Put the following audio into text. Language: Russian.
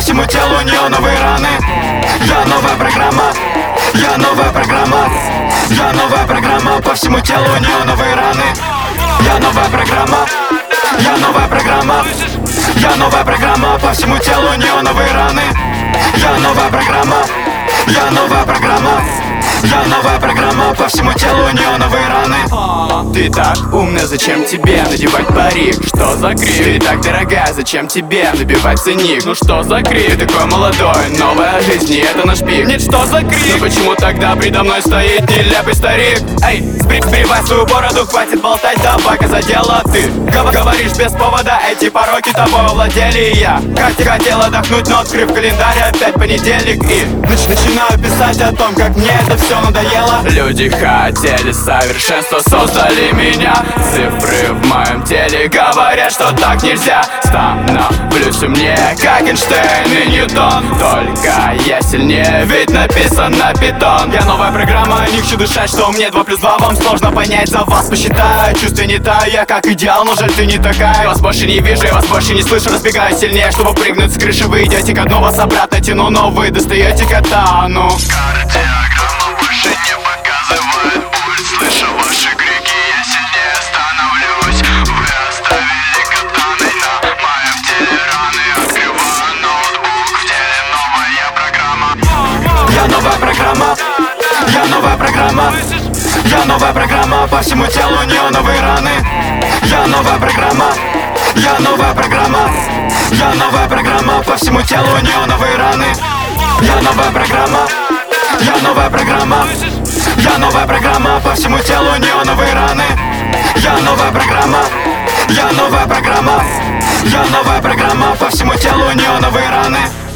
всему телу неоновые раны. Я новая программа, я новая программа, я новая программа, по всему телу неоновые раны. Я новая программа, я новая программа, я новая программа, по всему телу неоновые раны. Я новая программа, я новая программа, я новая программа, по всему телу неоновые раны. Ты так умная, зачем тебе надевать парик? Что за крик? Ты так дорогая, зачем тебе набивать ценник? Ну что за крик? Ты такой молодой, новая жизнь, и это наш пик. Нет, что за крик? Ну почему тогда предо мной стоит нелепый старик? Эй, сбривай свою бороду, хватит болтать, давай-ка за дело ты. Говоришь без повода, эти пороки тобой овладели. И я хотел отдохнуть, но открыв календарь, опять понедельник. И начинаю писать о том, как мне это все надоело. Люди хотели совершенства, создали меня. Цифры в моем теле говорят, что так нельзя. Становлюсь умнее, как Эйнштейн и Ньютон. Только я сильнее, ведь написан на питон. Я новая программа, не хочу дышать, что мне 2 + 2 вам сложно понять. За вас посчитаю, чувствую не таю, я как идеал, но жаль ты не такая. Я вас больше не вижу, я вас больше не слышу, разбегаюсь сильнее, чтобы прыгнуть с крыши. Вы идете ко дну, вас обратно тяну, но вы достаете кота, ну. Кардиограмма больше не показывает пульс. Слышу ваши крики, я сильнее становлюсь. Вы оставили катаны на моем теле раны. Открываю ноутбук, в теле новая программа. Я новая программа, я новая программа, я новая программа, по всему телу неоновые раны. Я новая программа, я новая программа, я новая программа, по всему телу неоновые раны. Я новая программа, я новая программа, я новая программа, по всему телу неоновые раны. Я новая программа, я новая программа, я новая программа, по всему телу неоновые раны.